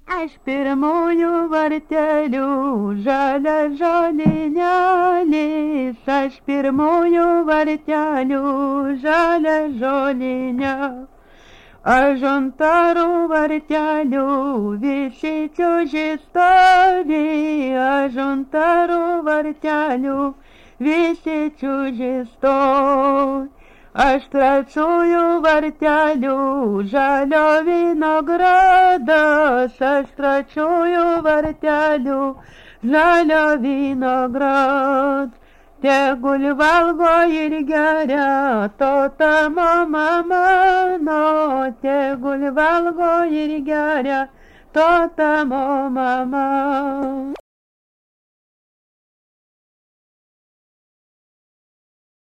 Aš pirmųjų vartelių žalia žolinėlis, aš pirmųjų vartelių žalia žolinė. Ažuntarų vartelių visi čiuži stovi, ažuntarų vartelių visi čiuži stovi. Aš trečiųjų vartelių žalio vinogраdas, aš trečiųjų vartelių žalio vinograd. Tegul valgo ir geria, to tamo mano, tegul valgo ir geria, to tamo mama.